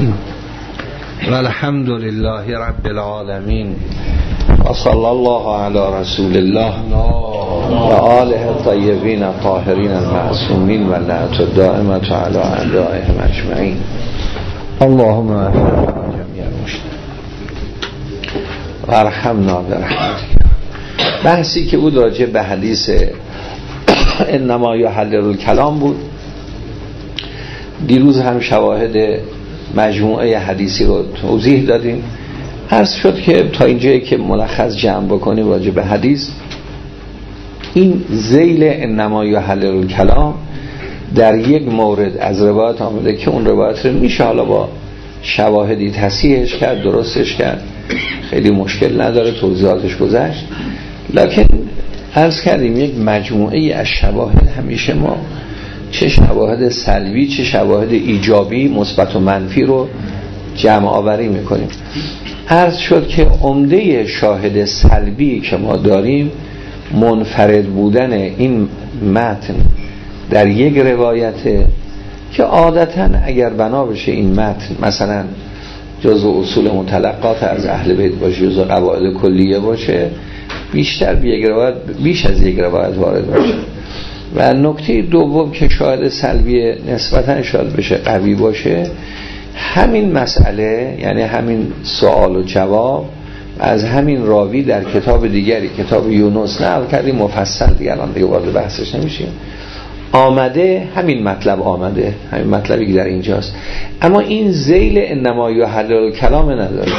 والحمد لله رب العالمين وصلى الله على رسول الله و آله الطیبین الطاهرین المعصومین و لعنت الدائمة على اعدائهم اجمعین. اللهم وفقنا جميع المسلمین و ارحمنا برحمتک. بحثی که بود راجع به حدیث انما یحلل الکلام بود. دیروز هم شواهد مجموعه حدیثی رو توضیح دادیم. عرض شد که تا اینجایی که ملخص جمع بکنیم راجع به حدیث، این ذیل انما یحلل الکلام در یک مورد از روایت آمده که اون روایت رو میشه حالا با شواهدی تصحیحش کرد، درستش کرد، خیلی مشکل نداره، توضیحاتش گذشت. لکن عرض کردیم یک مجموعه از شواهد همیشه ما چه شواهد سلبی چه شواهد ایجابی مثبت و منفی رو جمع آوری میکنیم. عرض شد که عمده شاهد سلبی که ما داریم منفرد بودن این متن در یک روایته که عادتا اگر بنا بشه این متن مثلا جزء اصول متلقات از اهل بیت باشه، جزء قواعد کلیه باشه، بیشتر بیش از یک روایت وارد باشه. و نکته دوم که شاهد سلبی نسبتا شاید بشه قوی باشه، همین مسئله یعنی همین سوال و جواب از همین راوی در کتاب دیگری، کتاب یونس نقل کردیم مفصل، دیگه الان دیگه وارد بحثش نمیشیم، آمده همین مطلب آمده، همین مطلبی که در اینجاست، اما این ذیل انما یحلل الکلام نداره.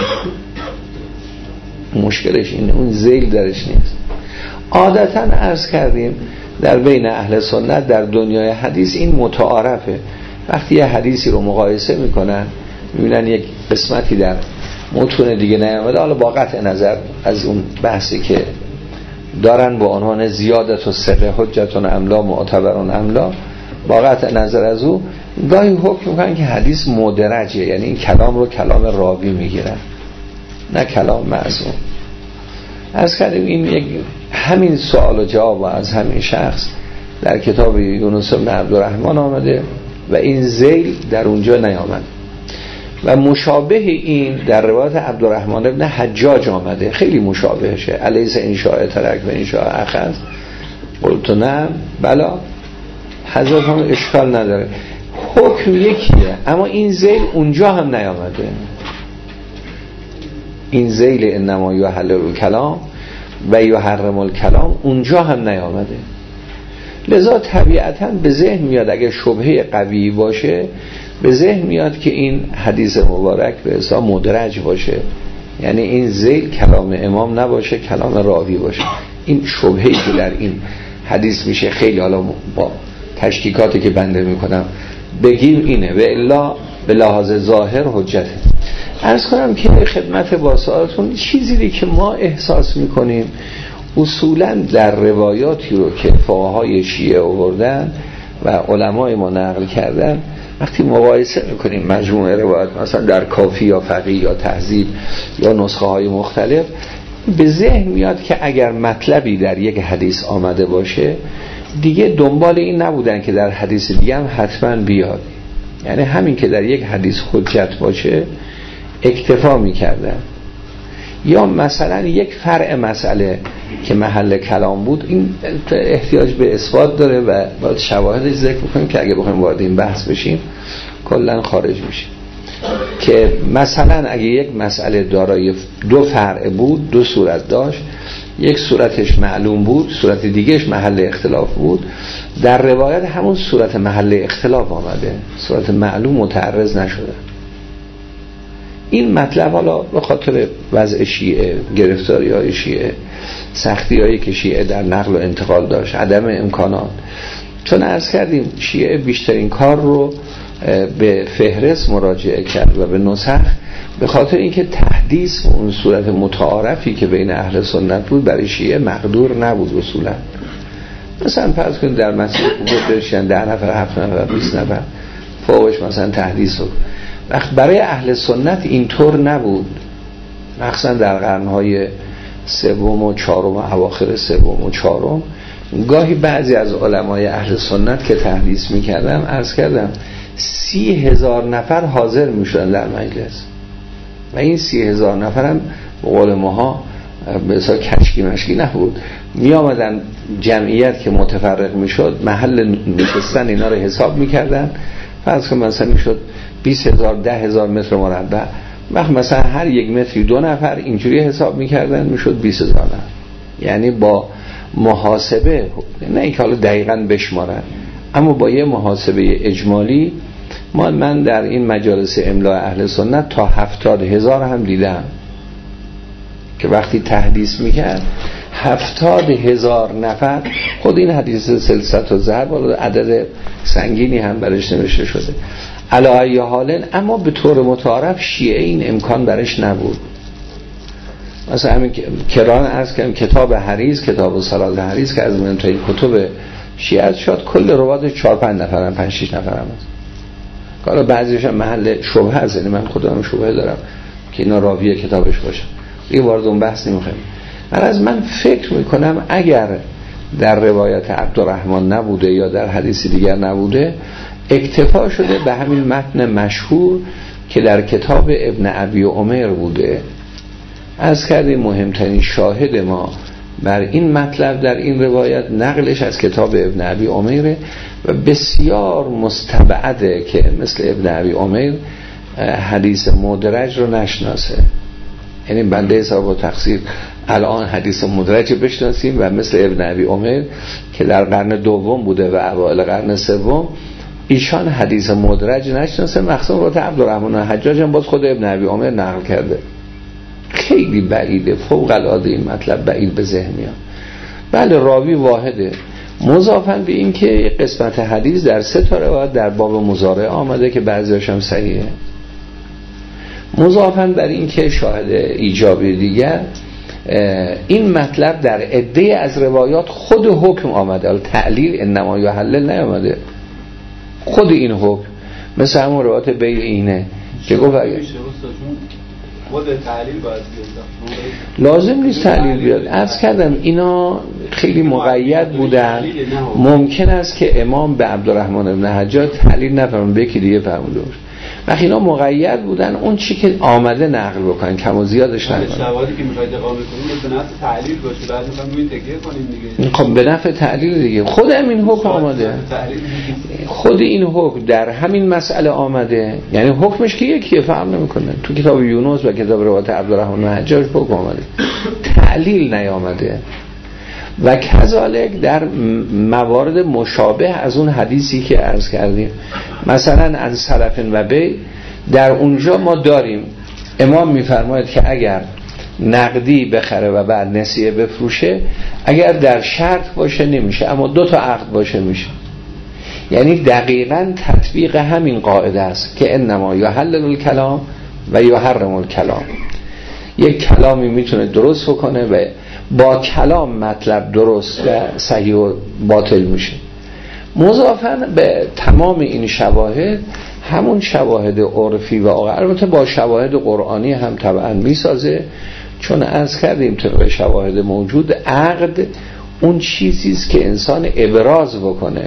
مشکلش اینه اون ذیل درش نیست. عادتا عرض کردیم در بین اهل سنت در دنیای حدیث این متعارفه، وقتی یه حدیثی رو مقایسه میکنن میبینن یک قسمتی در متون دیگه نیامده، حالا با قطع نظر از اون بحثی که دارن با عنوان زیادت و ثقه حجتون املا معتبرون املا، با قطع نظر از او گاهی حکم میکنن که حدیث مدرجه، یعنی این کلام رو کلام راوی میگیرن نه کلام معصوم. عرض کردیم این یک همین سوال و جواب از همین شخص در کتاب یونس بن عبدالرحمن آمده و این ذیل در اونجا نیامد. و مشابه این در روایت عبدالرحمن بن حجاج آمده، خیلی مشابهشه، الیس انشاء ترک و انشاء اخذ، قلت نه بلا، حضرت هم اشکال نداره، حکم یکیه، اما این ذیل اونجا هم نیامده. این ذیل انما یحلل الکلام و یحرم الکلام اونجا هم نیامده. لذا طبیعتاً به ذهن میاد اگه شبهه قوی باشه به ذهن میاد که این حدیث مبارک به حساب مدرج باشه، یعنی این ذیل کلام امام نباشه، کلام راوی باشه. این شبهه‌ای که در این حدیث میشه خیلی حالا با تشکیکاتی که بنده میکنم بگیم اینه، و الا به لحاظ ظاهر حجته. عرض کنم که خدمت با سوالتون چیزی که ما احساس میکنیم اصولا در روایاتی رو که فقهای شیعه آوردن و علمای ما نقل کردن، وقتی مقایسه میکنیم مجموعه روایات مثلا در کافی یا فقیه یا تهذیب یا نسخه های مختلف، به ذهن میاد که اگر مطلبی در یک حدیث آمده باشه دیگه دنبال این نبودن که در حدیث دیگه هم حتما بیاد، یعنی همین که در یک حدیث حجت باشه اکتفا میکردن. یا مثلا یک فرع مسئله که محل کلام بود، این احتیاج به اثبات داره و باید شواهدش ذکر بکنیم که اگه بخوایم وارد این بحث بشیم کلا خارج میشیم. که مثلا اگه یک مسئله دارای دو فرع بود، دو صورت داشت، یک صورتش معلوم بود، صورت دیگهش محل اختلاف بود، در روایت همون صورت محل اختلاف آمده، صورت معلوم متعرض نشده. این مطلب حالا به خاطر وضع شیعه، گرفتاری های شیعه، سختی هایی که شیعه در نقل و انتقال داشت، عدم امکانات، چون عرض کردیم شیعه بیشترین کار رو به فهرست مراجعه کرد و به نسخ، به خاطر اینکه تحدیث و اون صورت متعارفی که بین اهل سنت بود برای شیعه مقدور نبود اصولا. مثلا فرض کنید در مسجد بود بشن 10 نفر 7 نفر 20 نفر فوقش مثلا تحدیث رو، وقت برای اهل سنت اینطور نبود، مخصوصا در قرنهای سوم و چهارم، اواخر سوم و چهارم، گاهی بعضی از علمای اهل سنت که تحدیث میکردم عرض کردم 30,000 نفر حاضر می شدن در مجلس و این 30,000 نفر هم به قول ماها به حساب کشکی مشکی نبود، می آمدن جمعیت که متفرق می شد محل نشستن اینا رو حساب می کردن، فرض که مثلا می شد 20,000 10,000 متر مربع، وقت مثلا هر یک متری 2 نفر اینجوری حساب می کردن، می شد 20,000 نفر. یعنی با محاسبه، نه اینکه حالا دقیقاً بشمارن، اما با یه محاسبه اجمالی من در این مجالس املاء اهل سنت تا 70,000 هم دیدم که وقتی تحدیث میکرد 70,000 نفر. خود این حدیث سلسله الذهب عدد سنگینی هم برش نوشته شده علی ای حال، اما به طور متعارف شیعه این امکان برش نبود. مثلا همین کران عرض کردم کتاب حریز، کتاب صلات حریز که از منتهی کتب شیعه شد، کل روات 4-5 نفر هم 5-6 نفر هم هست. حالا بعضیش هم محل شبهه هست، یعنی من خودم شبهه دارم که اینا راوی کتابش باشه، این وارد اون بحث نمیخوایم. من فکر میکنم اگر در روایت عبدالرحمن نبوده یا در حدیث دیگر نبوده، اکتفا شده به همین متن مشهور که در کتاب ابن ابی عمر بوده. از کردیم مهمترین شاهد ما بر این مطلب در این روایت نقلش از کتاب ابن ابی عمر و بسیار مستبعده که مثل ابن ابی عمر حدیث مدرج رو نشناسه. یعنی بنده حساب و تقصیر الان حدیث مدرج بشناسیم و مثل ابن ابی عمر که در قرن دوم بوده و اوایل قرن سوم ایشان حدیث مدرج نشناسه، مخصوصا روایت عبدالرحمن حجاج هم باز خود ابن ابی عمر نقل کرده. خیلی بعیده، فوق العاده این مطلب بعید به ذهن میاد. بله راوی واحده، مضافاً به این که قسمت حدیث در 3 تا روایت در باب مضارع آمده که بعضی‌هاش هم صحیحه. مضافاً بر این که شاهد ایجابی دیگر این مطلب در عده از روایات خود حکم آمده، تعلیل انما یحلل نیامده، خود این حکم مثل همون روایت بیع اینه که گفت خود تعلیل باید لازم نیست تعلیل بیاد. عرض کردم اینا خیلی مقید بودن، ممکن است که امام به عبدالرحمن ابن حجاج تعلیل نفرمون به یکی دیگه فرموده باشه، وقتی اینا مقید بودن اون چی که آمده نقل بکنن، کم و زیادش نکنن. شواهدی که میخواید اقامه کنید به نفع تعلیل باشه، بعد میخوایم روی تکیه کنیم دیگه. خب به نفع تعلیل دیگه، خود همین حکم آمده، خود این حکم در همین مسئله آمده، یعنی حکمش که یکیه، فرق نمیکنه. تو کتاب یونس و کتاب روایت عبدالرحمن حجاج حکم آمده، تعلیل نیامده. و کذالک در موارد مشابه از اون حدیثی که عرض کردیم، مثلا از سلف و بی، در اونجا ما داریم امام میفرماید که اگر نقدی بخره و بعد نسیه بفروشه، اگر در شرط باشه نمیشه، اما 2 تا عقد باشه میشه. یعنی دقیقاً تطبیق همین قاعده است که انما یحلل الکلام و یحرم الکلام. یک کلامی میتونه درست بکنه و با کلام مطلب درست و صحیح و باطل میشه. مضافاً به تمام این شواهد همون شواهد عرفی و البته با شواهد قرآنی هم طبعا میسازه، چون عرض کردیم طبق شواهد موجود عقد اون چیزیست که انسان ابراز بکنه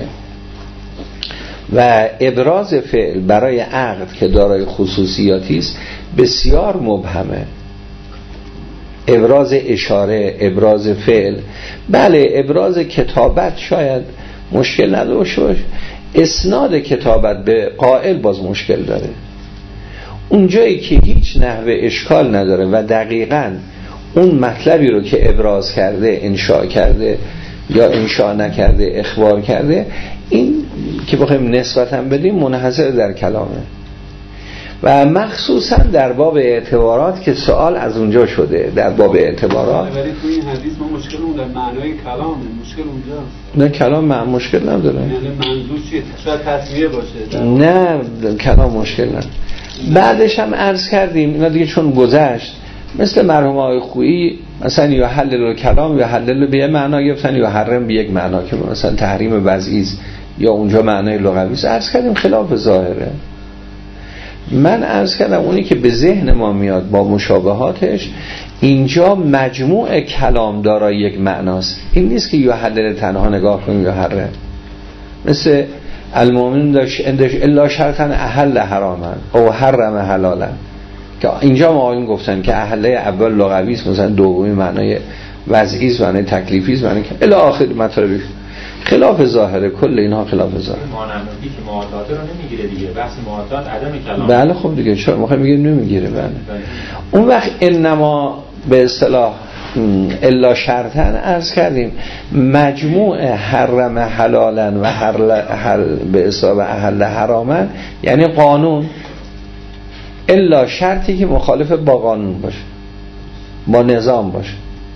و ابراز فعل برای عقد که دارای خصوصیاتی است بسیار مبهمه. ابراز اشاره، ابراز فعل، بله ابراز کتابت شاید مشکل نداشته باشه، اسناد کتابت به قائل باز مشکل داره. اونجایی که هیچ نحوه اشکال نداره و دقیقاً اون مطلبی رو که ابراز کرده، انشاء کرده یا انشاء نکرده، اخبار کرده، این که بخوایم نسبت هم بدیم منحصر در کلامه. و مخصوصا در باب اعتبارات که سوال از اونجا شده، در باب اعتبارات ولی توی این حدیث ما مشکلمون در معنای کلامه، مشکل اونجاست. نه کلام مشکل نداره، یعنی منظور چیه؟ شاید تصمیه باشه. نه کلام مشکل نداره. بعدش هم عرض کردیم اینا دیگه چون گذشت، مثل مرحوم آقای خویی مثلا یا حلل کلام یا حلل به یک معنا گرفتن یا حرم به یک معنا که مثلا تحریم وضعی است یا اونجا معنای لغوی است. عرض کردیم خلاف ظاهره. من عرض کردم اونی که به ذهن ما میاد با مشابهاتش، اینجا مجموع کلام دارای یک معناست. این نیست که یا حلل تنها نگاه کنیم یا حرم. مثل المؤمن داشت الا شرطا احل حراما او حرم حلالا، که اینجا ما آقایون گفتن که احله اول لغوی است، مثلا دومی معنای وضعی است، معنای تکلیفی است، معنای الی آخر مطلبی، خلاف ظاهره. کل اینها خلاف ظاهره. مانعاتی که معاطات رو نمیگیره دیگه، بحث معاطات عدم کلام. بله خب دیگه چرا میخوام میگیم نمیگیره. بله اون وقت انما به اصطلاح الا شرطا عرض کردیم مجموع حرم حلالا و به اصطلاح احل حراما، یعنی قانون الا شرطی که مخالف با قانون باشه، با نظام باشه.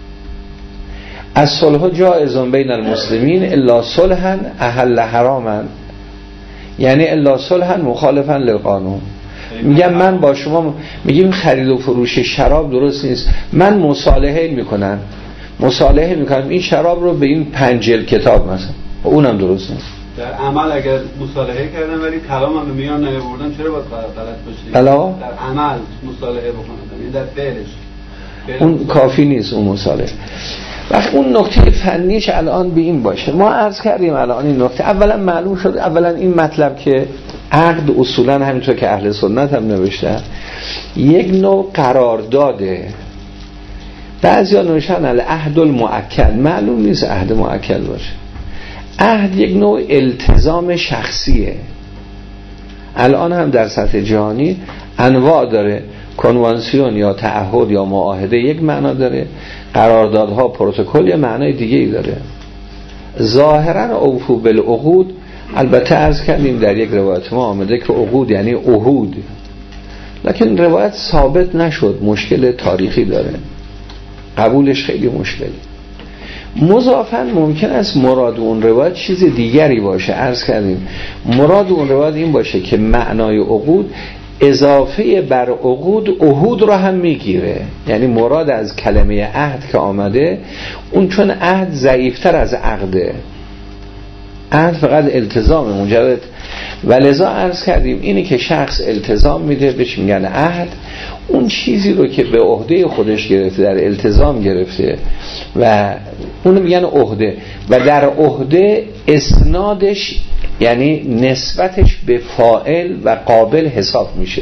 از صلح جائز بین المسلمین الا صلحا احل حراما، یعنی الا صلحا مخالفا للقانون. میگم من با شما میگیم خرید و فروش شراب درست نیست، من مصالحه میکنم این شراب رو به این 5 جلد کتاب مثلا، اونم درست نیست. در عمل اگر مصالحه کردن ولی کلامم رو میان نیاوردن چرا باید غلط باشه؟ بلا در عمل مصالحه بکنن، یعنی در فعلش اون کافی نیست اون مصالحه. وقت اون نکته فنیش الان به این باشه. ما عرض کردیم الان این نکته اولا معلوم شد. اولا این مطلب که عقد اصولا همینطور که اهل سنت هم نوشتن یک نوع قرارداده. بعضیا نوشتن العهد المؤکد، معلوم نیست عهد مؤکد باشه. عهد یک نوع التزام شخصیه. الان هم در سطح جهانی انواع داره، کنوانسیون یا تعهد یا معاهده یک معنا داره، قراردادها پروتکل یه معنای دیگه ای داره. ظاهرا اوفو بالعقود، البته عرض کردیم در یک روایت ما آمده که عقود یعنی عهود، لکن روایت ثابت نشد، مشکل تاریخی داره، قبولش خیلی مشکلی. مضافاً ممکن است مراد اون روایت چیز دیگری باشه. عرض کردیم مراد اون روایت این باشه که معنای عقود اضافه بر عقود عهود رو هم میگیره، یعنی مراد از کلمه عهد که آمده اون چون عهد ضعیفتر از عقده، عهد فقط التزام مجرد، ولذا عرض کردیم اینی که شخص التزام میده بهش میگن عهد، اون چیزی رو که به عهده خودش گرفته در التزام گرفته و اونو میگن عهده، و در عهده اسنادش یعنی نسبتش به فاعل و قابل حساب میشه.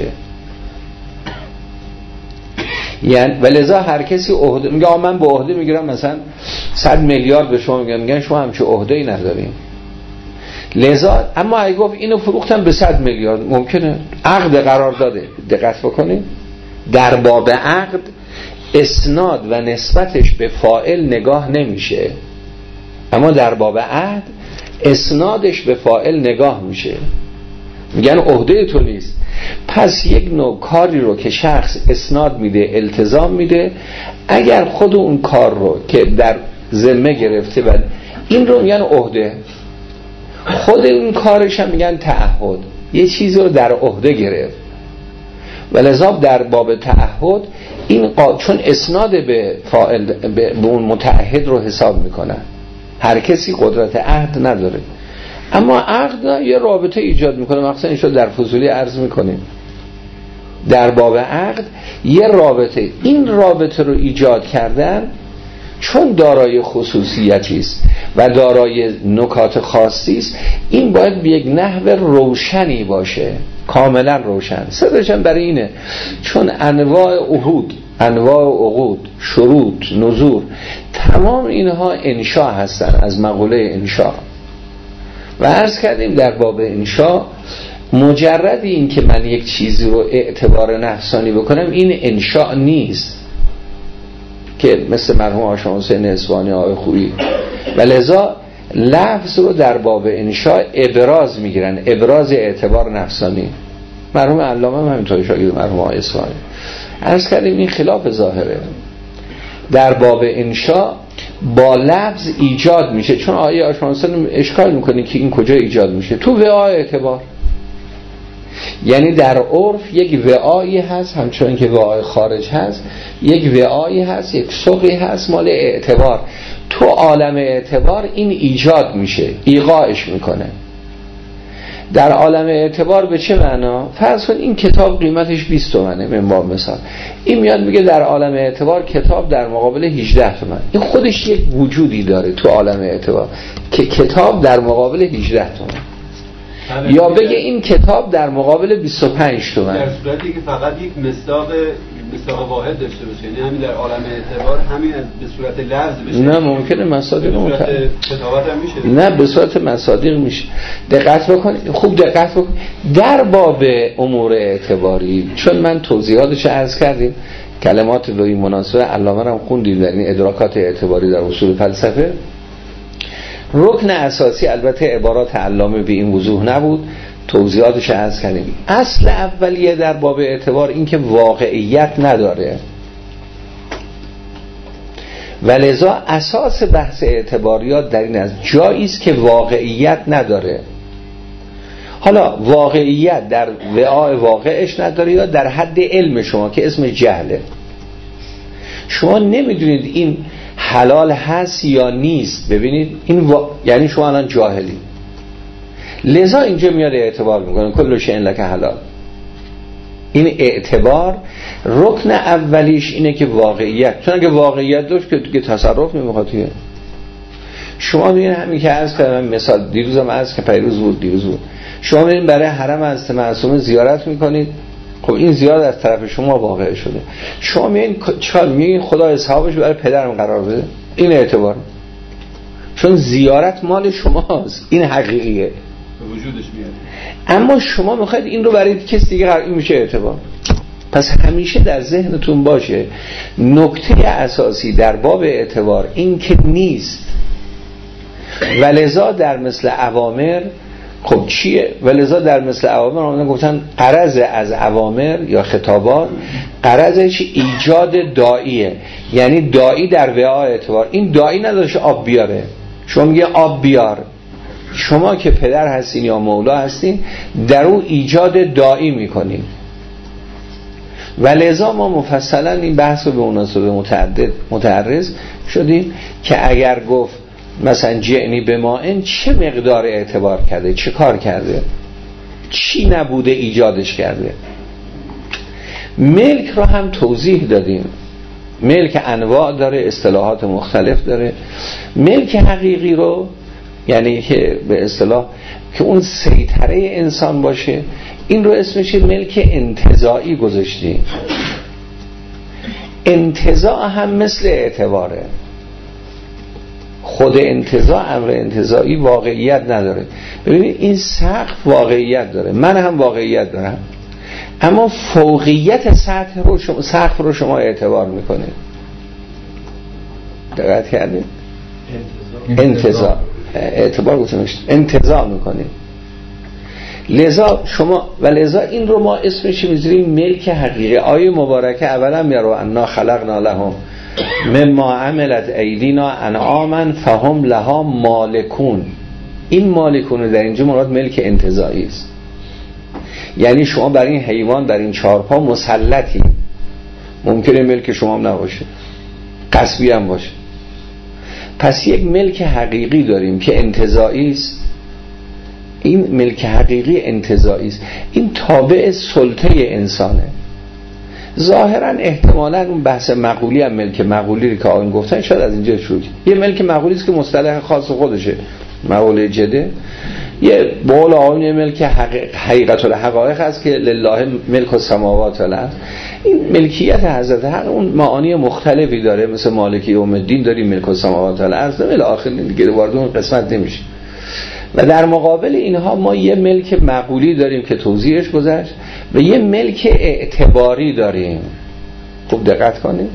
یعنی ولذا هر کسی عهده میگه من به عهده میگیرم مثلا 100 میلیارد به شما میگن شما همچه عهده‌ای نداریم. لذا اما اگه گفت اینو فروختم به 100 میلیارد ممکنه عقد قرار داده. دقت بکنید در باب عقد اسناد و نسبتش به فاعل نگاه نمیشه، اما در باب عهد اسنادش به فاعل نگاه میشه، میگن عهده تو نیست. پس یک نوع کاری رو که شخص اسناد میده التزام میده، اگر خود اون کار رو که در ذمه گرفته و این رو میگن عهده، خود اون کارش هم میگن تعهد، یه چیزی رو در عهده گرفت. ولذا در باب تعهد این چون اسناد به فاعل به اون متعهد رو حساب میکنن، هر کسی قدرت عهد نداره، اما عقد یه رابطه ایجاد میکنه. مثلا این شد در فضولی عرض میکنیم در باب عقد یه رابطه، این رابطه رو ایجاد کردن چون دارای خصوصیتی است و دارای نکات خاصی است، این باید به یک نحو روشنی باشه، کاملا روشن. سرش هم برای اینه چون انواع عهود، انواع عقود، شروط، نذور، تمام اینها انشاء هستن، از مقوله انشاء. و عرض کردیم در باب انشاء مجرد این که من یک چیزی رو اعتبار نفسانی بکنم این انشاء نیست، که مثل مرحوم آقا حسین اصفهانی آقای خویی، و لذا لفظ رو در باب انشاء ابراز میگیرن، ابراز اعتبار نفسانی. مرحوم علامه هم همینطوری شاگرد مرحوم آقای اصفهانی. عرض کردیم این خلاف ظاهره. در باب انشاء با لفظ ایجاد میشه، چون آیه آشانسان اشکال میکنه که این کجا ایجاد میشه، تو وعای اعتبار. یعنی در عرف یک وعایی هست، همچنان که وعای خارج هست، یک وعایی هست، یک سوقی هست مال اعتبار. تو عالم اعتبار این ایجاد میشه، ایقاعش میکنه. در عالم اعتبار به چه معنا؟ فرض کن این کتاب قیمتش 20 تومنه، من با مثال این میاد میگه در عالم اعتبار کتاب در مقابل 18 تومن. این خودش یک وجودی داره تو عالم اعتبار که کتاب در مقابل 18 تومن. یا بگه این کتاب در مقابل 25 تومن، در صورتی که فقط یک مصداق واحد داشته باشه، یعنی همین در عالم اعتبار همین به صورت لفظ بشه. نه ممکنه مصادیق به صورت کتابت هم میشه. نه به صورت مصادیق میشه. دقت بکنید، خوب دقت بکنید در باب امور اعتباری، چون من توضیحاتش عرض کردیم، کلمات به این مناسبه علامه هم خوندیم در این ادراکات اعتباری در اصول فلسفه. رکن اساسی البته عبارات علامه به این وضوح نبود، توضیحاتش عرض کردیم. اصل اولیه در باب اعتبار این که واقعیت نداره و لذا اساس بحث اعتباریات در این است، جایی است که واقعیت نداره. حالا واقعیت در وعاء واقعش نداره یا در حد علم شما که اسم جهله. شما نمیدونید این حلال هست یا نیست. ببینید این یعنی شما الان جاهلی، لذا اینجا میاد اعتبار میکنه کل شیء لک حلال. این اعتبار رکن اولیش اینه که واقعیت، چون اگه واقعیت داشت که دیگه تصرف نمیخواد. شما میبینید همین که عرض کردم، مثال دیروزم عرض که پیروز بود، شما میبینید برای حرم حضرت معصومه زیارت میکنید، خب این زیارت از طرف شما واقع شده. شما میگین خدا حسابش برای پدرم قرار بده، این اعتبار، چون زیارت مال شماست، این حقیقیه، به وجودش میاد. اما شما میخواید این رو برای کسی دیگه قرار، میشه اعتبار. پس همیشه در ذهنتون باشه نکته اساسی در باب اعتبار این که نیست. ولذا در مثل اوامر، خب چیه؟ ولذا در مثل اوامر آمدن گفتن غرض از اوامر یا خطابات غرضش ایجاد داعیه، یعنی داعی در وعاء اعتبار. این داعی نداشته آب بیاره، شما میگه آب بیار، شما که پدر هستین یا مولا هستین در او ایجاد داعی میکنین. ولذا ما مفصلا این بحث رو به مناسبه متعرض شدیم که اگر گفت مثلا جعنی به مائن چه مقدار اعتبار کرده، چه کار کرده، چی نبوده ایجادش کرده. ملک رو هم توضیح دادیم، ملک انواع داره، اصطلاحات مختلف داره. ملک حقیقی رو یعنی که به اصطلاح که اون سیطره انسان باشه، این رو اسمش ملک انتزاعی گذاشتیم. انتزاع هم مثل اعتباره، خود انتزاع، امر انتزاعی واقعیت نداره. ببینید این سقف واقعیت داره، من هم واقعیت دارم، اما فوقیت سقف رو شما اعتبار میکنید. دقت کردید؟ انتزاع اعتبار گفتمش، انتزاع میکنید. لذا شما و لذا این رو ما اسمش میذاریم ملک حقیقی. آیه مبارکه اولا میارو انا خلقنا لهم مما عملت ایدینا انعاما فهم لها مالکون. این مالکون در اینجا مراد ملک انتزاعی است، یعنی شما بر این حیوان در این چهار پا مسلطی، ممکنه ملک شما هم نباشه، غصبی هم باشه. پس یک ملک حقیقی داریم که انتزاعی است. این ملک حقیقی انتزاعی است، این تابع سلطه انسانه. ظاهرا احتمالاً اون بحث مقولی هم ملک مقولی رو که آقایون گفتن شاید از اینجا شروع. یه ملک مقولی است که مصطلح خاص خودشه، مقوله جده. یه بقول آقایون یه ملک حقیقت الحقایق هست که لله ملک السماوات والارض. این ملکیت حضرت حق اون معانی مختلفی داره، مثل مالکی یوم الدین داریم، ملک السماوات والارض الی آخر، دیگه وارد اون قسمت نمیشه. و در مقابل اینها ما یه ملک مقولی داریم که توضیحش گذشت و یه ملک اعتباری داریم. خوب دقت کنید.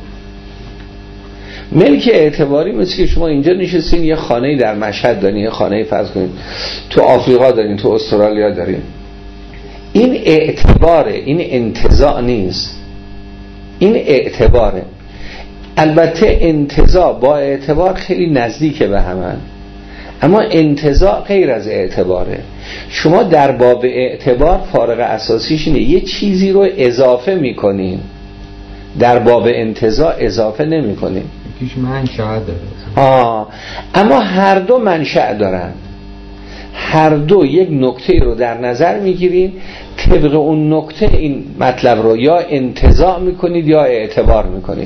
ملک اعتباری مثل که شما اینجا نشستین یه خانه‌ای در مشهد دارین، یه خانه‌ای فرض کنید تو آفریقا دارین، تو استرالیا دارین. این اعتباره، این انتزاع نیست، این اعتباره. البته انتزاع با اعتبار خیلی نزدیک به همن، اما انتزاع غیر از اعتباره. شما در باب اعتبار فارق اساسیش اینه یه چیزی رو اضافه میکنین، در باب انتزاع اضافه نمیکنین. یکیش منشأ داره. اما هر دو منشأ دارن، هر دو یک نکته رو در نظر میگیرین، طبق اون نکته این مطلب رو یا انتزاع میکنید یا اعتبار میکنید.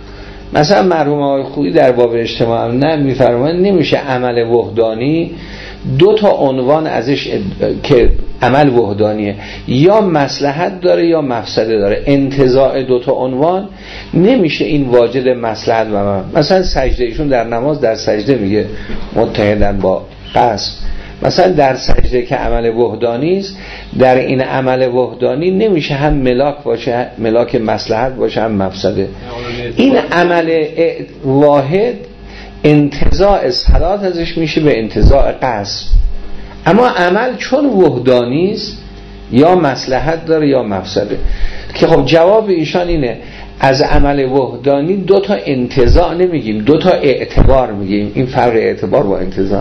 مثلا مرحوم آقای خویی در باب اجتماع نه میفرمایند نمیشه عمل وحدانی دو تا عنوان ازش که عمل وحدانیه، یا مصلحت داره یا مفسده داره. انتزاع دو تا عنوان نمیشه این واجد مصلحت و مثلا سجده، ایشون در نماز در سجده میگه متحدن با قصد. مثلا در سجده که عمل وحدانی است، در این عمل وحدانی نمیشه هم ملاک باشه، ملاک مصلحت باشه، هم مفسده. این عمل واحد انتزاع صلات ازش میشه به انتزاع قصد. اما عمل چون وحدانی است یا مصلحت داره یا مفسده. که خب جواب ایشان اینه از عمل وحدانی دو تا انتزاع نمیگیم، دو تا اعتبار میگیم. این فرق اعتبار با انتزاع.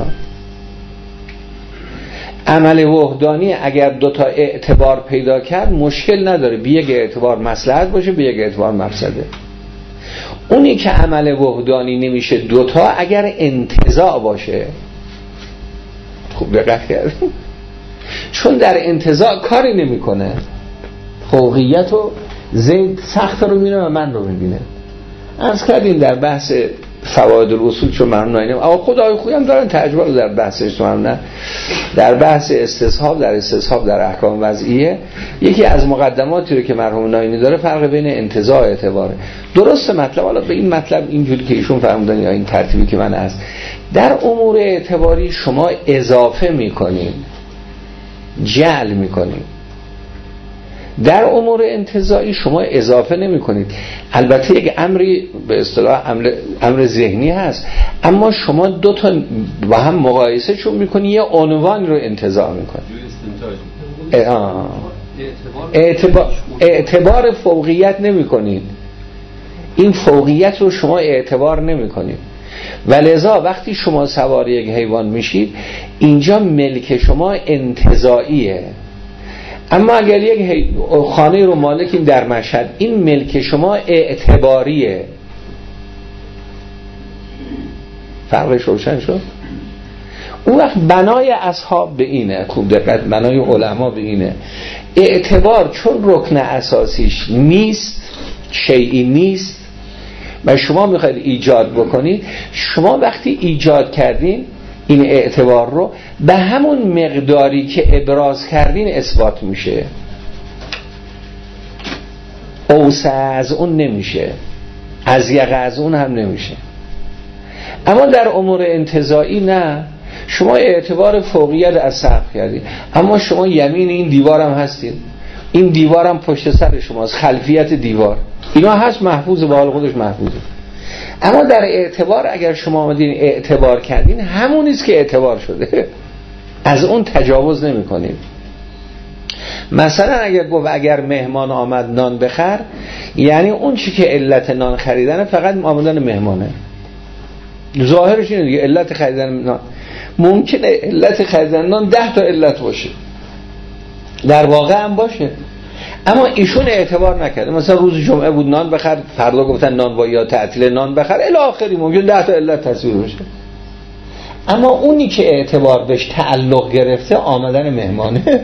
عمل وحدانی اگر دو تا اعتبار پیدا کرد مشکل نداره، به یک اعتبار مصلحت باشه، به یک اعتبار مفسده. اونی که عمل وحدانی نمیشه دوتا اگر انتزاع باشه. خوب دقت کردید؟ چون در انتزاع کاری نمیکنه، فوقیت و زید سخت رو میبینه و من رو میبینه. عرض کردیم در بحث فواید الاصول چون من ناینم، اما خدای خویم دارن تجربه رو در بحثش نه، در بحث استصحاب، در استصحاب در احکام وضعیه، یکی از مقدماتی رو که مرحوم ناینی داره فرق بین انتزاع و اعتباره. درست مطلب، حالا به این مطلب اینجوری که ایشون فرمودن یا این ترتیبی که من هست، در امور اعتباری شما اضافه میکنین، جعل میکنین. در امور انتزاعی شما اضافه نمی کنید. البته یک امری به اصطلاح امر ذهنی هست، اما شما دو تا با هم مقایسه چون میکنید، یه عنوان رو انتزاع میکنید. اعتبار فوقیت نمی کنید، این فوقیت رو شما اعتبار نمی کنید. ولذا وقتی شما سوار یک حیوان میشید اینجا ملک شما انتزاعیه. اما اگر یک خانه رو مالکیم در مشهد، این ملک شما اعتباریه. فرقش روشن شد؟ اون وقت بنای اصحاب به اینه، خوب دقت، بنای علما به اینه. اعتبار چون رکن اساسیش نیست، شیئی نیست و شما میخواید ایجاد بکنید، شما وقتی ایجاد کردین این اعتبار رو به همون مقداری که ابراز کردین اثبات میشه، اوسع از اون نمیشه، اضیق از اون هم نمیشه. اما در امور انتزاعی نه، شما اعتبار فوقیت از سقف کردین، اما شما یمین این دیوارم هستین، این دیوارم پشت سر شماست، خلفیت دیوار اینا هست، محفوظ به حال خودش محفوظه. اما در اعتبار اگر شما آمدین اعتبار کردین، همونیست که اعتبار شده، از اون تجاوز نمی کنید. مثلا اگر گفت اگر مهمان آمد نان بخر، یعنی اون چی که علت نان خریدن فقط آمدن مهمانه، ظاهرش اینه دیگه، علت خریدن نان. ممکنه علت خریدن نان 10 تا علت باشه، در واقع هم باشه، اما ایشون اعتبار نکرده. مثلا روز جمعه بود نان بخر، فردا گفتن نان با یا تعطیل نان بخر الی آخری، ممکن 10 تا علت تصویر بشه. اما اونی که اعتبار بهش تعلق گرفته آمدن مهمانه.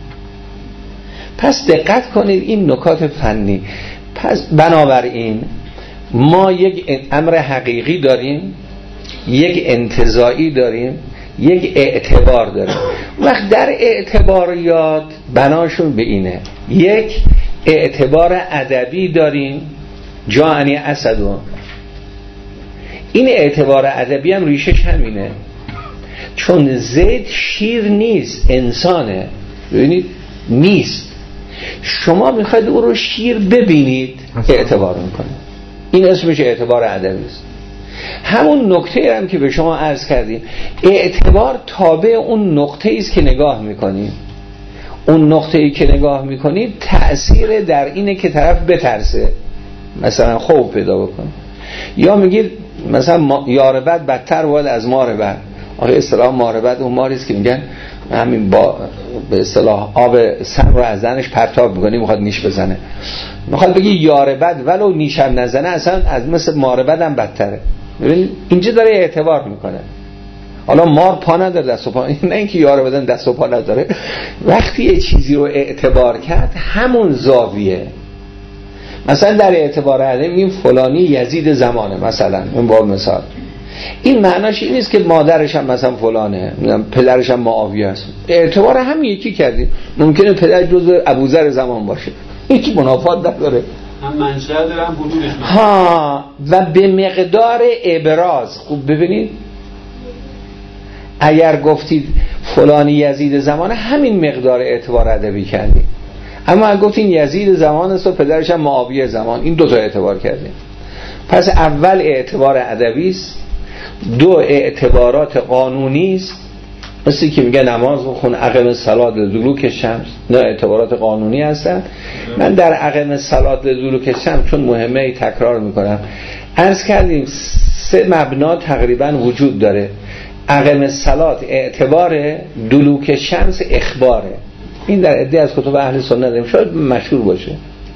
پس دقت کنید این نکات فنی. پس بنابراین ما یک امر حقیقی داریم، یک انتزاعی داریم، یک اعتبار داریم. وقت در اعتباریات بناشون به اینه، یک اعتبار ادبی داریم، جانی اسدون. این اعتبار ادبی هم ریشش همینه، چون زید شیر نیست، انسانه. ببینید نیست، شما میخواید او رو شیر ببینید اعتبار میکنه، این اسمش اعتبار ادبی است. همون نکته هم که به شما عرض کردیم، اعتبار تابع اون نقطه است که نگاه میکنید. اون نقطه‌ای که نگاه میکنید تأثیر در اینه که طرف بترسه، مثلا خوف پیدا بکنه، یا میگید مثلا یار بد بدتر باید از مار بد. آخه اصطلاح مار بد اون ماری است که میگن همین با به اصطلاح آب سم رو از زنش پرتاب میکنه، میخواد نیش بزنه. میخواد بگی یار بد ولو نیشم نزنه اصلا از مثل مار بد هم بدتره. ببین اینجا داره اعتبار میکنه. حالا مار پا نداره دست و پا، نه اینکه یار بدن دست و پا نداره. وقتی یه چیزی رو اعتبار کرد همون زاویه. مثلا در اعتبار عدم میگیم فلانی یزید زمانه، مثلا اون با مثال این معناش این نیست که مادرش هم مثلا فلانه، پدرش هم معاویه است. اعتبار هم یکی کردیم. ممکنه پدر جزء ابوذر زمان باشه، هیچ منافات نداره، هم منشأ داره هم حدودش ها. و به مقدار ابراز. خوب ببینید، اگر گفتید فلانی یزید زمان، همین مقدار اعتبار ادبی کردیم. اما اگر گفتین یزید زمان است و پدرش هم معاویه زمان، این دو تا اعتبار کردیم. پس اول اعتبار ادبی است، دو اعتبارات قانونی است، مثل که میگه نماز بخون، اقیم الصلاة لدلوک الشمس، نه اعتبارات قانونی هستن. من در اقیم الصلاة لدلوک الشمس چون مهمه تکرار میکنم، عرض کردیم 3 مبنا تقریبا وجود داره. اقیم الصلاة اعتبار، دلوک الشمس اخباره. این در عده از کتب اهل سنت داریم، شاید مشهور باشه.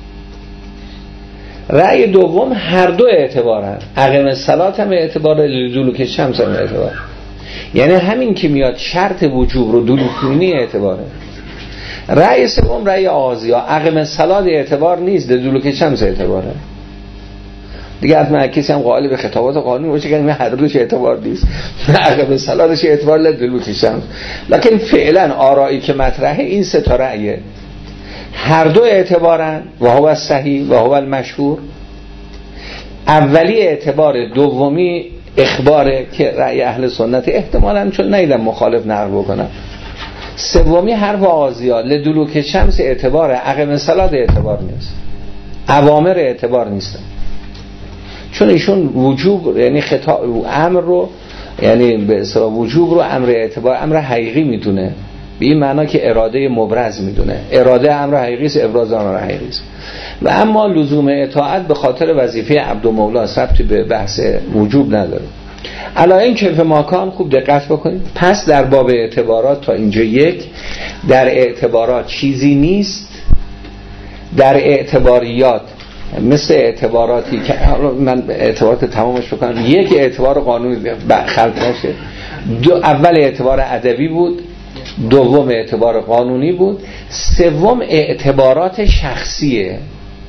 رأی دوم هر دو اعتبارن، اقیم الصلاة هم اعتبار، دلوک الشمس هم اعتبار. یعنی همین که میاد شرط وجوب رو دلوک کنی اعتباره. رأی سوم رأی آغازیا، اقیم الصلاة اعتبار نیست، دلوک الشمس اعتباره. دیگه حتما کسی هم قائل به خطابات قانونی باشه که هر دوش اعتبار نیست، اقیم الصلاةش اعتبار لدلوک الشمس. لکن فعلا آرایی که مطرحه این 3 تا رأیه، هر دو اعتبارن و هو الصحیح و هو المشهور. اولی اعتبار، دومی اخباره که رأی اهل سنت احتمالاً، چون نیدم مخالف نقل بکنم. سومی حرف آغازیا، لدلوک الشمس اعتبار، اقیم الصلاة اعتبار نیست، اوامر اعتبار نیستن، چون ایشون وجوب یعنی خطاب امر رو، یعنی به اصطلاح وجوب رو امر اعتبار، امر حقیقی میدونه، به این معنا که اراده مبرز میدونه. اراده امر حقیقی است، ابراز امر حقیقی است. و اما لزوم اطاعت به خاطر وظیفه عبد و مولا ثبت به بحث وجوب نداره. علا این کیف ماکان خوب دقت بکنید. پس در باب اعتبارات تا اینجا یک، در اعتبارات چیزی نیست، در اعتباریات مثل اعتباراتی که من اعتبارات تمامش بکنم، یک اعتبار قانونی خلق نشه. اول اعتبار ادبی بود، دوم اعتبار قانونی بود، سوم اعتبارات شخصیه.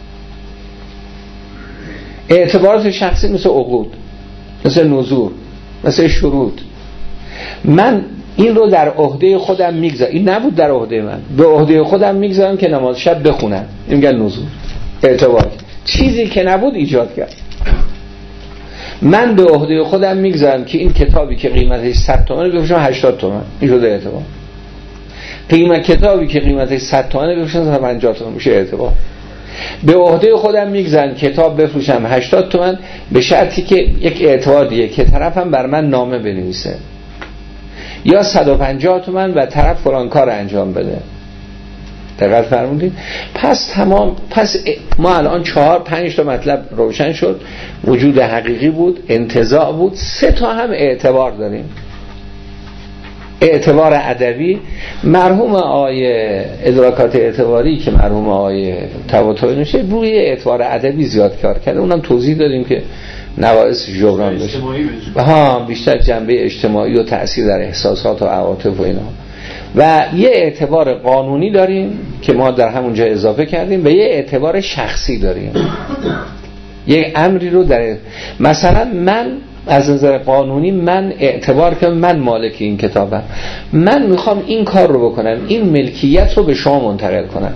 اعتبارات شخصی مثل عقود، مثل نذور، مثل شروط. من این رو در عهده خودم میگذارم، این نبود در عهده من، به عهده خودم میگذارم که نماز شب بخونم، این میگن نذور. اعتبار چیزی که نبود ایجاد کرد. من به عهده خودم میگذارم که این کتابی که قیمتش 100 تومنه بفروشم 80 تومن، این شده اعتبار. کتابی که قیمتش 100 تومنه بفروشم 50 تومن، میشه اعتبار. به عهده خودم میگذارم کتاب بفروشم 80 تومن به شرطی که یک اعتبار دیگه که طرفم بر من نامه بنویسه، یا 150 تومن و طرف فلان کار انجام بده. دقت فرمودید؟ پس تمام. پس ما الان 4-5 تا مطلب روشن شد. وجود حقیقی بود، انتزاع بود، 3 تا هم اعتبار داریم. اعتبار ادبی، مرحوم آقای ادراکات اعتباری که مرحوم آقای طباطبایی نوشته روی اعتبار ادبی زیاد کار کرده، اونم توضیح دادیم که نواقص جبران بشه. بیشتر جنبه اجتماعی و تأثیر در احساسات و عواطف و اینا. و یه اعتبار قانونی داریم که ما در همونجا اضافه کردیم، و یه اعتبار شخصی داریم. یه امری رو در مثلا من از نظر قانونی من اعتبار کنم من مالک این کتابم، من میخوام این کار رو بکنم، این ملکیت رو به شما منتقل کنم.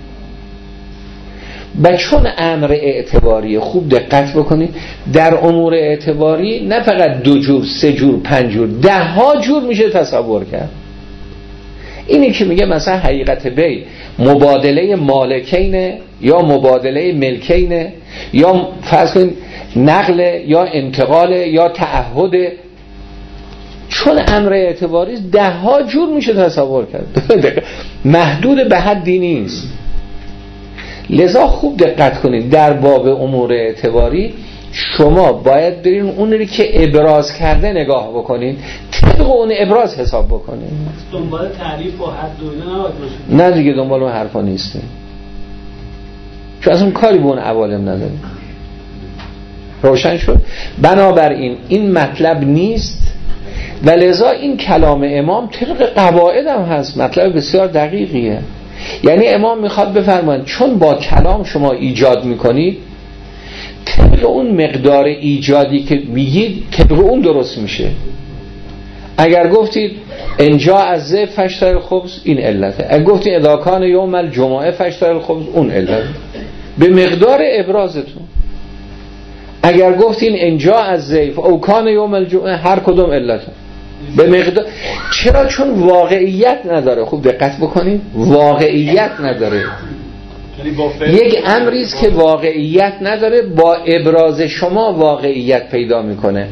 و چون امر اعتباری، خوب دقت بکنید، در امور اعتباری نه فقط 2 جور، 3 جور، 5 جور، 10 جور میشه تصور کرد. اینی که میگه مثلا حقیقت بی مبادله مالکینه یا مبادله ملکینه یا فرض کنید نقل یا انتقال یا تعهد، چون امر اعتباری 10 جور میشه تصور کرد، محدود به حدی نیست. لذا خوب دقت کنید در باب امور اعتباری شما باید برین اون رو که ابراز کرده نگاه بکنید، طبق اون ابراز حساب بکنید. دنبال تعریف و حد و اینا نباید باشید. نه دیگه دنبال اون حرفا نیستیم، چون اصلا کاری به اون عوالم نداریم. روشن شد؟ بنابراین این مطلب نیست و لذا این کلام امام طبق قواعد هم هست، مطلب بسیار دقیقیه. یعنی امام میخواد بفرماید چون با کلام شما ایجاد میکنید، طبق اون مقدار ایجادی که میگید طبق اون درست میشه. اگر گفتید انجا از ذی فشتر الخبز، این علته. اگر گفتید اذا کان یوم الجمعه فشتر الخبز، اون علته، به مقدار ابرازتون. اگر گفتین انجا از ذی او کان یوم الجمعه، هر کدوم علته به مقدار. چرا؟ چون واقعیت نداره. خوب دقت بکنید، واقعیت نداره. یک امری است که واقعیت نداره، با ابراز شما واقعیت پیدا میکنه.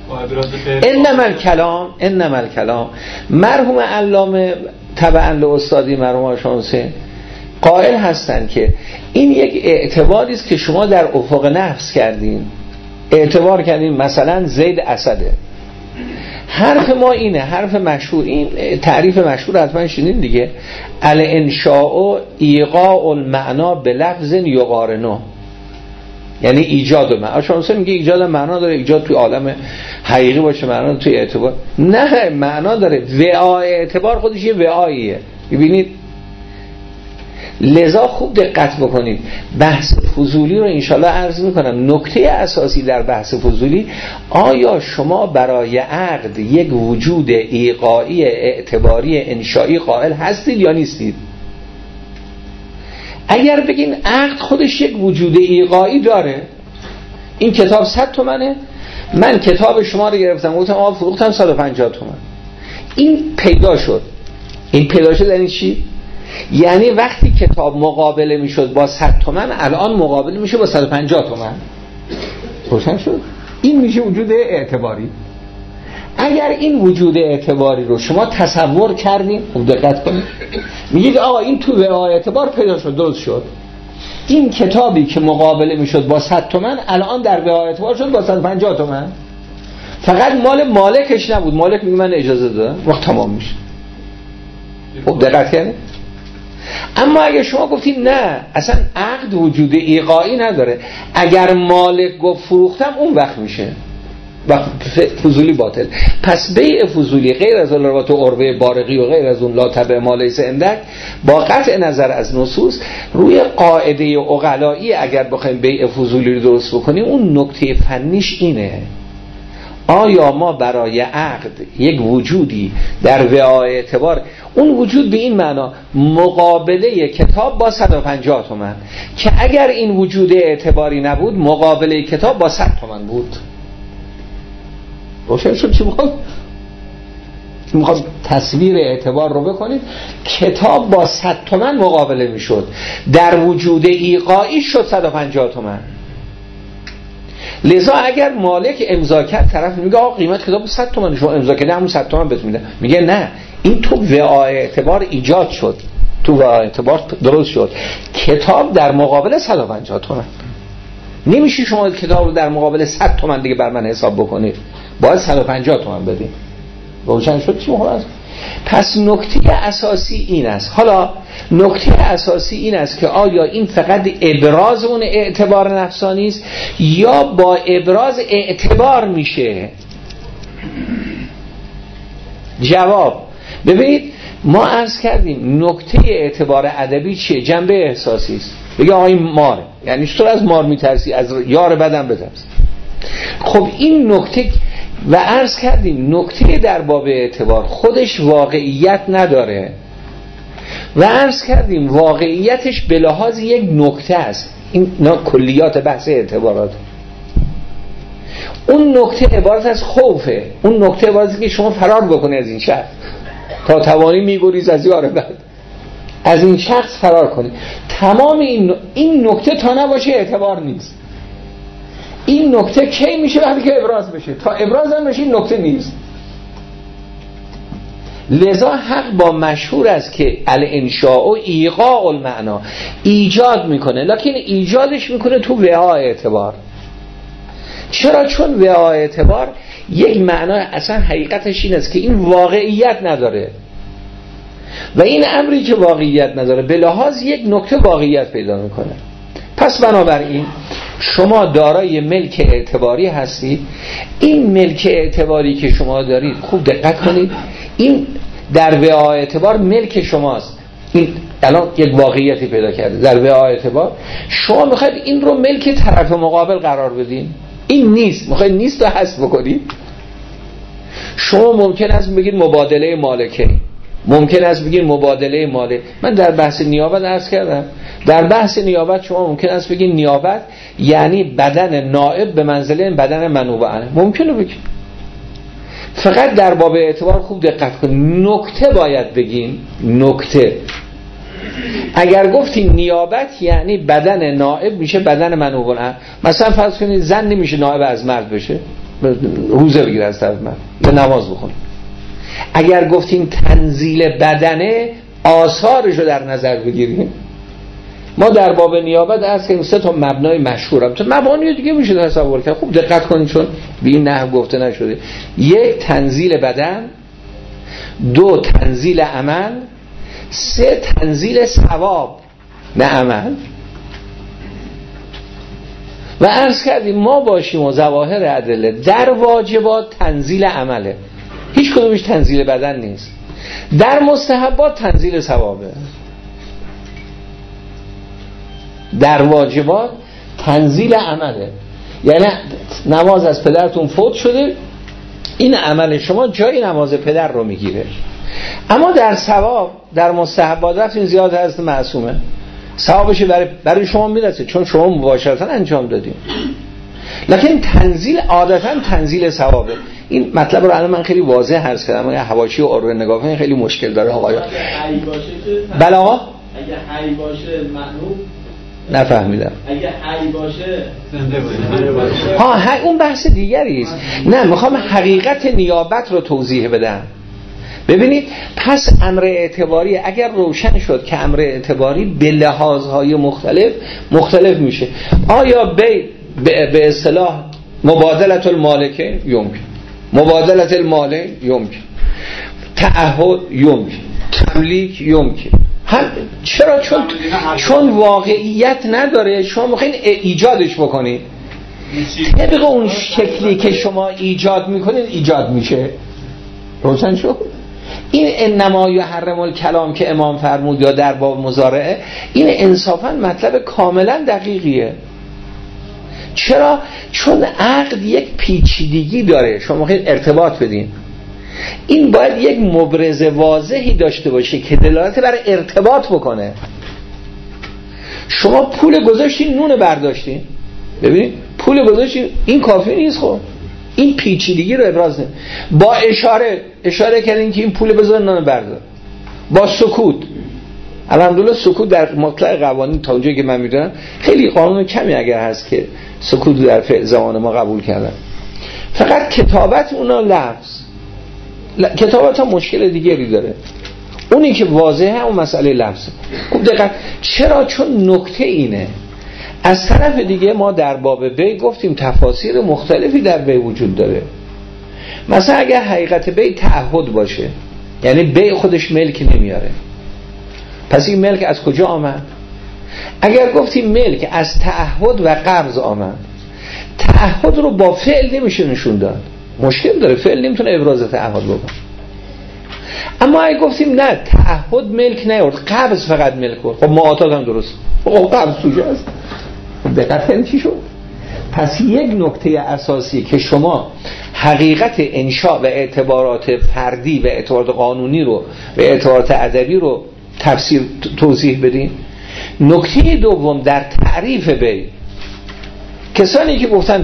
انما الکلام مرحوم علامه تبعا لاستادی مرحوم شمسی قائل هستند که این یک اعتباری است که شما در افق نفس کردین، اعتبار کردین مثلا زید اسده. حرف ما اینه، حرف مشهور، این تعریف مشهور حتما شنیدین دیگه، الانشاء ایقاع المعنا به لفظ یقارنه، یعنی ایجاد معنا. شما میگه ایجاد معنا داره، ایجاد توی عالم حقیقی باشه، معنا توی اعتبار نه، معنا داره. وعای اعتبار خودش یه وعاییه. ببینید، لذا خوب دقت بکنید. بحث فضولی رو انشالله عرض میکنم. نکته اساسی در بحث فضولی، آیا شما برای عقد یک وجود ایقاعی اعتباری انشایی قائل هستید یا نیستید؟ اگر بگین عقد خودش یک وجود ایقاعی داره، این کتاب 100 تومنه، من کتاب شما رو گرفتم گفتم فروختم 150 تومن، این پیدا شد. این پیدا شد یعنی چی؟ یعنی وقتی کتاب مقابله میشد با 100 تومن، الان مقابله میشه با 150 تومن. روشن شد؟ این میشه وجود اعتباری. اگر این وجود اعتباری رو شما تصور کردین، خوب دقت کنید، میگید آقا این تو وعای اعتبار پیدا شد، درست شد. این کتابی که مقابله میشد با 100 تومن، الان در وعای اعتبار شد با 150 تومن. فقط مال مالکش نبود، مالک میگه من اجازه دادم، وقت تمام میشه. خوب دقت کنید. اما اگه شما گفتید نه، اصلا عقد وجود ایقاعی نداره، اگر مالک گفت فروختم، اون وقت میشه و فضولی باطل. پس بیع فضولی غیر از الروات و عربه بارقی و غیر از اون لا تبع ما لیس عندک، با قطع نظر از نصوص روی قاعده عقلایی اگر بخوایم بیع فضولی رو درست بکنیم، اون نکته فنیش اینه: آیا ما برای عقد یک وجودی در وعای اعتبار، اون وجود به این معنا مقابله کتاب با 150 تومن، که اگر این وجود اعتباری نبود مقابله کتاب با 100 تومن بود. روشن شد چی میخواد تصویر اعتبار رو بکنید؟ کتاب با 100 تومن مقابله میشد، در وجود ایقاعی شد 150 تومن. لذا اگر مالک امضا کرد، طرف میگه آقا قیمت کتاب 100 تومن، شما امضا کردید همون 100 تومن بهت میده. میگه نه، این تو وعای اعتبار ایجاد شد، تو وعای اعتبار درست شد، کتاب در مقابل 150 تومن. نمیشه شما کتاب رو در مقابل 100 تومن دیگه بر من حساب بکنید، باید 150 تومن بدید. روشن شد چی مهم است؟ پس نکته اساسی این است. حالا نکته اساسی این است که آیا این فقط ابراز اون اعتبار نفسانی است یا با ابراز اعتبار میشه؟ جواب: ببینید، ما عرض کردیم نکته اعتبار ادبی چیه؟ جنبه احساسی است. بگه آقا این ماره، یعنی چطور از مار میترسی؟ از یار بدن بترس. خب این نکته، و عرض کردیم نکته در باب اعتبار خودش واقعیت نداره، و عرض کردیم واقعیتش به لحاظ یک نکته است. این کلیات بحث اعتبارات. اون نکته عبارت از خوفه، اون نکته عبارت است که شما فرار بکنی از این شخص، تا توانی میگریز از یار بد، از این شخص فرار کنی. تمام این نکته تا نباشه اعتبار نیست. این نکته کی میشه؟ وقتی که ابراز بشه. تا ابراز هم بشه این نکته نیست. لذا حق با مشهور است که الانشاء و ایقاع المعنا، ایجاد میکنه، لکن ایجادش میکنه تو وعای اعتبار. چرا؟ چون وعای اعتبار یک معنا اصلا حقیقتش این است که این واقعیت نداره، و این امری که واقعیت نداره به لحاظ یک نکته واقعیت پیدا میکنه. پس بنابراین شما دارای ملک اعتباری هستید. این ملک اعتباری که شما دارید، خوب دقت کنید، این در وعای اعتبار ملک شماست. این الان یک واقعیتی پیدا کرده در به اعتبار، شما میخواید این رو ملک طرف مقابل قرار بدین، این نیست، میخواید نیست رو حذف بکنید. شما ممکن است بگید مبادله مالکه، ممکن است بگید مبادله ماله. من در بحث نیابت عرض کردم، در بحث نیابت شما ممکن است بگید نیابت یعنی بدن نائب به منزله بدن منوب عنه، ممکنه بگید. فقط در باب اعتبار خوب دقت کنید، نکته باید بگیم، نکته. اگر گفتیم نیابت یعنی بدن نائب میشه بدن منوب عنه، مثلا فرض کنید زن نمیشه نائب از مرد بشه، روزه بگیره از طرف مرد یا نماز بخونه. اگر گفتیم تنزیل بدنه، آثارشو در نظر بگیریم. ما در باب نیابت عرض کردیم 3 تا مبنای مشهورم، تو مبانی دیگه میشه تصور کرد. خوب دقت کنید چون به این نحو گفته نشده. 1 تنزیل بدن، 2 تنزیل عمل، 3 تنزیل ثواب نه عمل. و عرض کردیم ما باشیم و ظواهر ادله در واجبات تنزیل عمله، هیچ کدومش تنزیل بدن نیست. در مستحبات تنزیل ثوابه. در واجبات تنزیل عمله، یعنی نماز از پدرتون فوت شده، این عمل شما جای نماز پدر رو میگیره. اما در ثواب در مستحبات رفتین زیاد هست معصومه، ثوابش برای شما میرسه چون شما مباشرتا انجام دادین. لکن تنزیل عادتا تنزیل ثوابه. این مطلب رو الان من خیلی واضح عرض کردم. اگه حواشی و عروه نگاه کنید خیلی مشکل داره آقایان. بله آقا؟ اگه حی باشه معنوب نفهمیدم. اگه حی باشه زنده باشه. ها اون بحث دیگری است. نه میخوام حقیقت نیابت رو توضیح بدم. ببینید پس امر اعتباری اگر روشن شد که امر اعتباری به لحاظهای مختلف میشه. آیا به اصطلاح مبادلت المالکه یمکن، مبادلت الماله یمکن، تعهد یمکن، تملیک یمکن. هم چرا؟ چون واقعیت نداره، شما میخواین ایجادش بکنید. طبق اون شکلی که شما ایجاد میکنید ایجاد میشه. روشن شد؟ این انما یحرم الکلام که امام فرمود یا در باب مضارعه، این انصافا مطلب کاملا دقیقیه. چرا؟ چون عقد یک پیچیدگی داره، شما میخواید ارتباط بدین، این باید یک مبرز واضحی داشته باشه که دلالت بر ارتباط بکنه. شما پول گذاشتین نون برداشتین، ببینید پول گذاشتین، این کافی نیست. خب این پیچیدگی رو ابراز نه. با اشاره کردین که این پول بذار نون بردار، با سکوت. الحمدلله سکوت در مطلق قوانین تا اونجایی که من میدونم خیلی قانون کمی اگر هست که سکوت در زمان ما قبول کردن. فقط کتابت اونا لفظ، کتابت ها مشکل دیگری داره. اونی که واضحه اون مسئله لفظه. خوب دقت. چرا؟ چون نکته اینه. از طرف دیگه ما در باب بی گفتیم تفاسیر مختلفی در بی وجود داره. مثلا اگر حقیقت بی تعهد باشه، یعنی بی خودش ملک نمیاره، پس این ملک از کجا آمد؟ اگر گفتیم ملک از تعهد و قرض آمد، تعهد رو با فعل نمیشه نشون داد، مشکل داره، فعل نمیتونه ابراز تعهد بکنه. اما اگه گفتیم نه تعهد ملک نیورد، قبض فقط ملک بود، خب معاطات هم درست، خب قبض توش هست. دقیقاً چی شد؟ پس یک نکته اساسی که شما حقیقت انشاء و اعتبارات فردی و اعتبارات قانونی رو و اعتبارات ادبی رو تفسیر توضیح بدین. نکته دوم در تعریف بی، کسانی که گفتن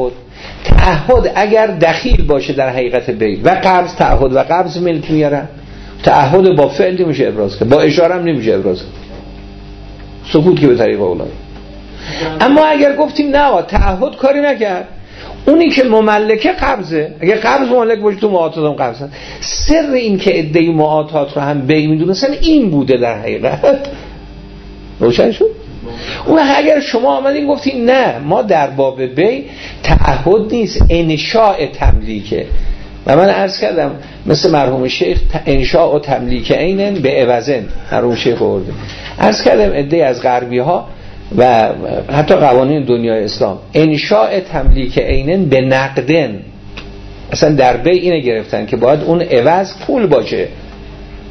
تعهد اگر دخیل باشه در حقیقت بی و قبض، تعهد و قبض ملک میارن. تعهد با فعل نمیشه ابراز کرد، با اشاره هم نمیشه ابراز کرد، سکوت که به طریق اولاد. اما اگر گفتیم نه تعهد کاری نکرد، اونی که مملکه قبضه، اگر قبض مملک باشه تو معاطات هم قبض هست. سر این که ادعای معاطات رو هم بی میدونستن این بوده در حقیقت. روشن شد؟ اون اگر شما آمدین گفتین نه ما در باب بی تعهد نیست، انشاء تملیکه. و من عرض کردم مثل مرحوم شیخ انشاء و تملیک اینن به عوضن، مرحوم شیخ آورده. عرض کردم ادعای از غربی ها و حتی قوانین دنیای اسلام انشاء تملیک اینن به نقدن، اصلا در بی اینه گرفتن که باید اون عوض پول باشه.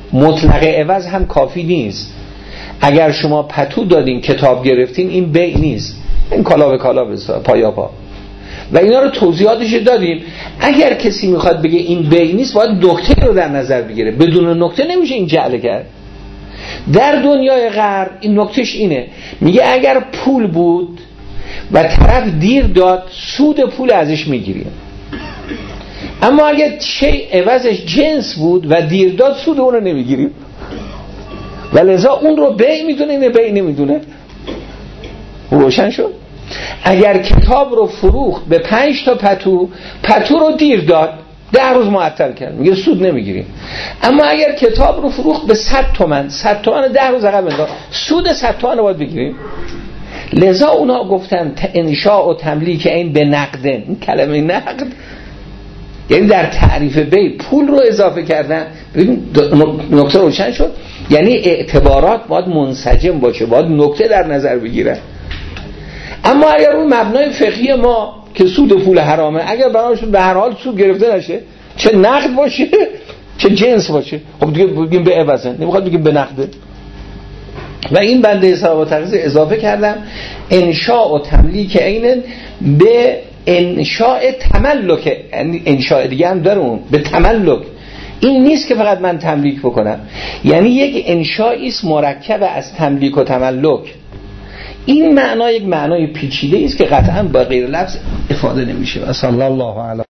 مطلق عوض هم کافی نیست. اگر شما پتو دادین کتاب گرفتین این بیع نیست، این کالا به کالا پایا پا و اینا رو توضیحاتش دادیم. اگر کسی میخواد بگه این بیع نیست باید نکته رو در نظر بگیره، بدون نکته نمیشه این جعل کرد. در دنیای غرب این نکتهش اینه، میگه اگر پول بود و طرف دیر داد سود پول ازش میگیریم، اما اگر شیء عوضش جنس بود و دیر داد سود اون رو نمیگیریم و لذا اون رو بیع میدونه اینه بیع نمیدونه. روشن شد؟ اگر کتاب رو فروخت به 5 تا پتو رو دیر داد 10 روز معطل کرد، میگه سود نمیگیریم. اما اگر کتاب رو فروخت به 100 تومن 10 روز عقب انداخت، سود 100 تومن رو باید بگیریم. لذا اونا گفتن انشاء و تملیک این به نقدن. این کلمه نقد یعنی در تعریف بیع پول رو اضافه کردن. ببین نکته روشن شد، یعنی اعتبارات باید منسجم باشه، باید نکته در نظر بگیرن. اما اگر اون مبنای فقهی ما که سود پول حرامه، اگر برایشون به هر حال سود گرفته نشه، چه نقد باشه چه جنس باشه، خب دیگه بگیم به عوضه، نمیخواد بگیم به نقده. و این بنده حساب و تقریض اضافه کردم انشاء و تملیک عین به انشاء تملک، یعنی انشاء دیگه هم داره اون به تملک. این نیست که فقط من تملیک بکنم، یعنی یک انشائی است مرکب از تملیک و تملک. این معنا یک معنای پیچیده است که قطعا با غیر لفظ افاده نمیشه. صلی الله علیه